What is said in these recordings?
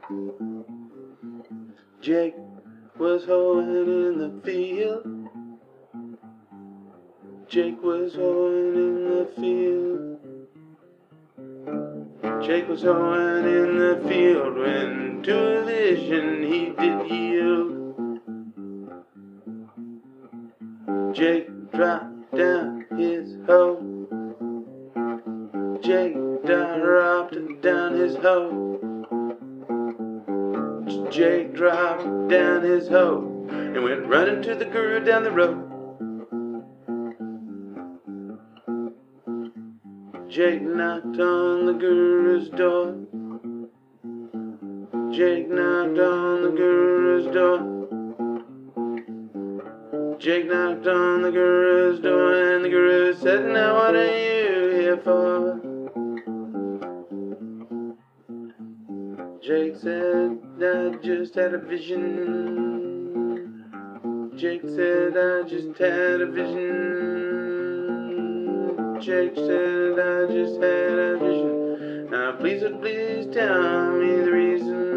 Jake was hoeing in the field. Jake was hoeing in the field. Jake was hoeing in the field when to a vision he did yield. Jake dropped down his hoe. Jake dropped down his hoe. Jake dropped down his hoe and went running to the guru down the road. Jake knocked on the guru's door. Jake knocked on the guru's door. Jake knocked on the guru's door and the guru said, "Now what are you here for?" Jake said, "I just had a vision." Jake said, "I just had a vision." Jake said, "I just had a vision. Now please tell me the reason."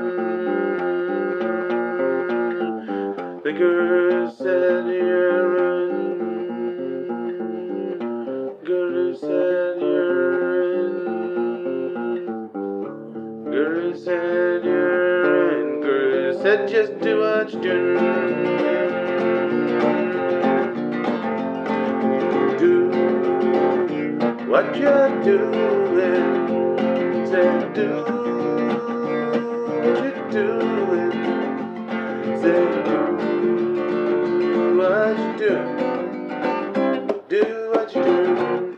The guru said, "You're ruined." Guru said, "You're ruined." Guru said, "You're ruined." Guru said, "Just do what you're doing. Do what you're doing." Said, "Do what you're doing." Said, "Do what you're doing. Do what you're doing."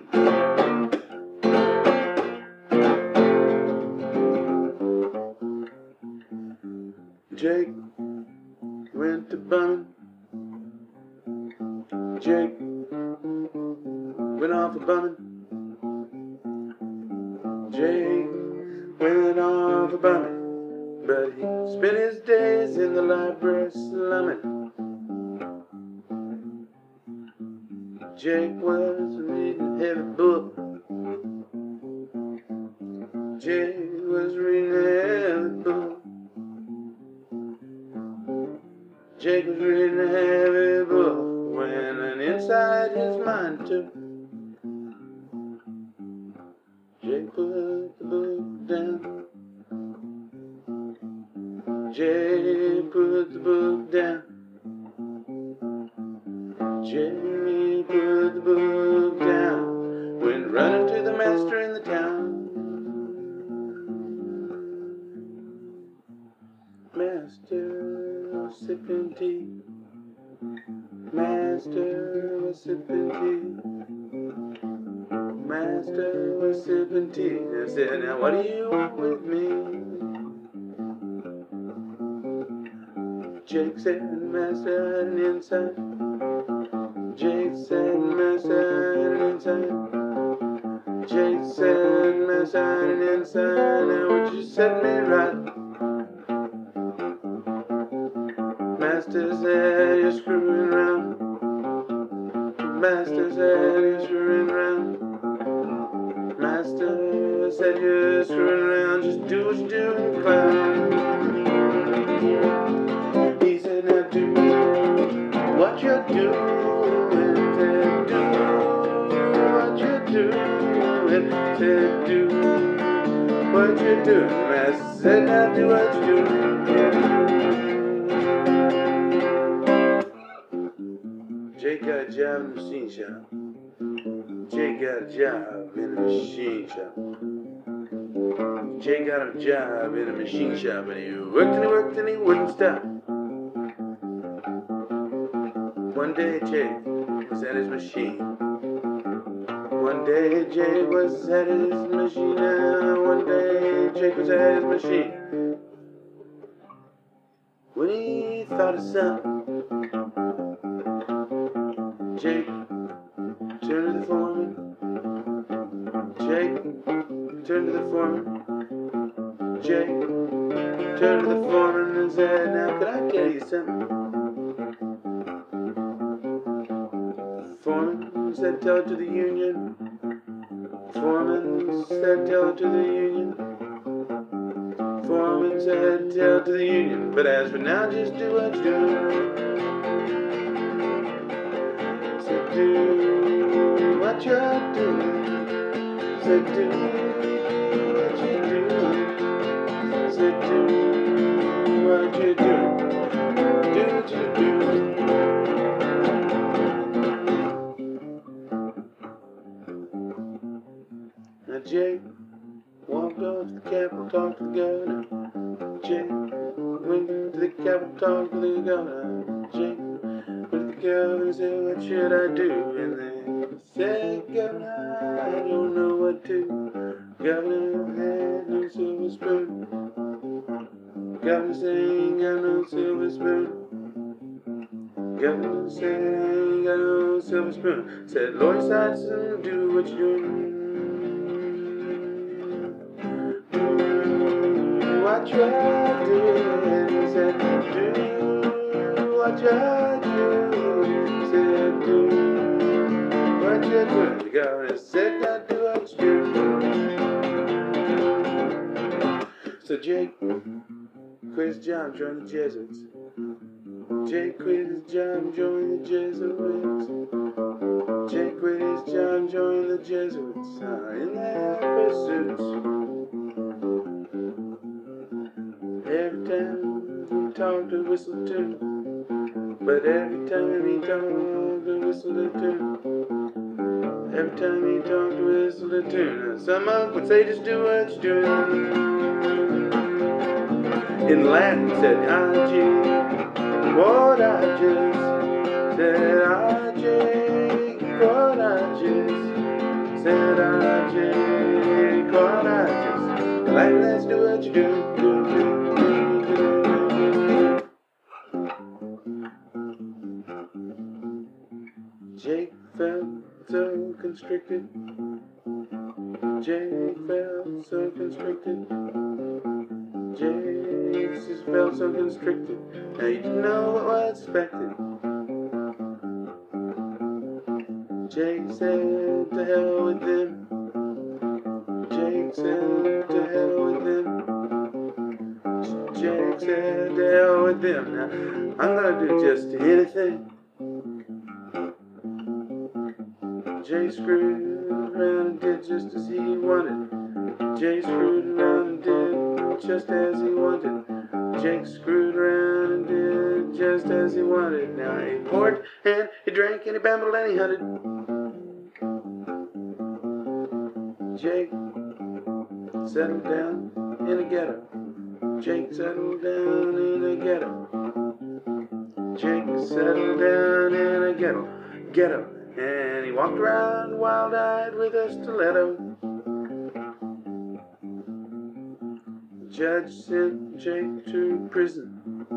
Jake went to bumming. Jake went off a bumming. Jake went off a bumming, but he spent his days in the library slumming. Jake was reading a heavy book. Jake was reading a heavy book. Jake was reading a heavy book when an inside his mind took. Jake put the book down. Jake put the book down. Jake put the book down. Went running to the master in the town. Master was sipping tea. Master was sipping tea. Master was sipping tea. I said, "Now what do you want with me?" Jake said, "Master had an insight." Jake said, "Master had an insight." Jake said, "Master had an insight. Now would you set me right?" Master said, "You're screwing around." Master said, "You're screwing around." Master said, "You're screwing around. Just do what you do, clown." He said, "Now do what you're doing." Said, "Do what you're doing." Said, "Do what you're doing." Master said, "Now do what you're doing." Jake got a job in the machine shop. Jake got a job in the machine shop. Jake got a job in a machine shop, and he worked and he wouldn't stop. One day Jake was at his machine. One day Jake was at his machine. One day Jake was at his machine. When he thought of something, Jake turned to the foreman. Jake turned to the foreman. Jake turned to the foreman and said, "Now could I tell you something?" Foreman said, "Tell it to the union." Foreman said, "Tell it to the union." foreman said, tell to the union, but as for now, just do what you do. Said, do what you're doing. Said, do what you're doing. Said, do what you're doing. Do what you do. Now Jake walked off to the Capitol, talked to the governor. Jake went to the Capitol, talked to the governor. Jake went to the governor and said, what should I do? And they said, Governor, I don't know what to. Governor had no silver spoon. Governor said, ain't got no silver spoon. Governor said, ain't got no silver spoon. Said, Lord Sodson, do what you're doing. What you're doing, said, do what you're doing, said, do what you're doing. The governor said, now do what you do. So Jake quit his job, joined the Jesuits. Jake quit his job, joined the Jesuits. Jake quit his job, joined the Jesuits. In their pursuits. Every time he talked to whistle tune, but every time he talked to whistle a tune, every time he talked to whistle a tune, some of would say just do what you're doing. In Latin said, what I just said, I just what I just said, I just what I just like. Let's do what you do. Jake felt so constricted. Jake felt so constricted. Jake just felt so constricted. Now you didn't know what was expected. Jake said to hell with them. Jake said to hell with them. Jake said to hell with them. Now I'm gonna do just anything. Jay screwed around and did just as he wanted. Jay screwed around and did just as he wanted. Jake screwed around and did just as he wanted. Now he poured and he drank and he babbled and he hunted. Jake settled down in a ghetto. Jake settled down in a ghetto. Jake settled down in a ghetto. And he walked around wild-eyed with a stiletto. The judge sent Jake to prison.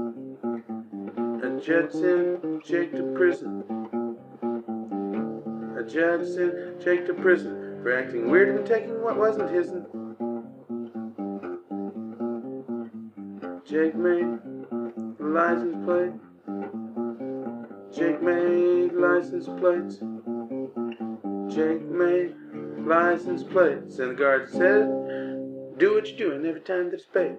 A judge sent Jake to prison. A judge sent Jake to prison for acting weird and taking what wasn't his'n. Jake made a license plate. Jake made license plates. Jake made license plates. And the guard said, do what you're doing every time that it's paid.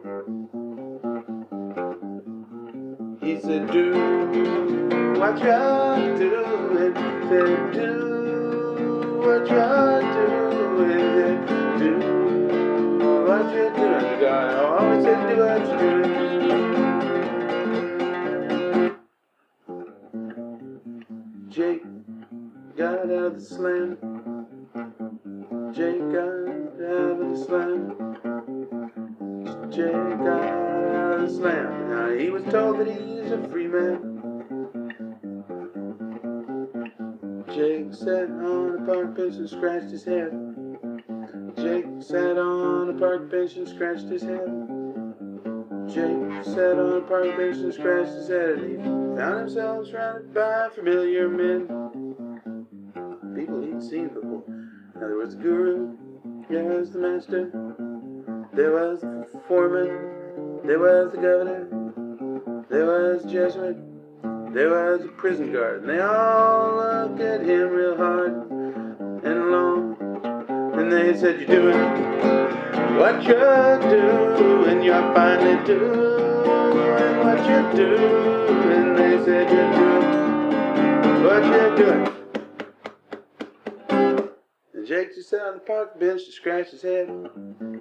He said, do what you're doing. Said, do what you're doing. Do what you're doing. The guy always said, do what you're doing. Jake got out of the slam. Jake got out of the slam. Jake got out of the slam. Now he was told that he's a free man. Jake sat on a park bench and scratched his head. Jake sat on a park bench and scratched his head. Jake sat on a park bench and scratched his head. And he found himself surrounded by familiar men. People he'd seen before. Now there was the guru, there was the master, there was the foreman, there was the governor, there was the Jesuit, there was the prison guard. And they all looked at him real hard and long. And they said, you're doing what you're doing. You're finally doing what you're doing. They said you're doing what you're doing. And Jake just sat on the park bench to scratch his head.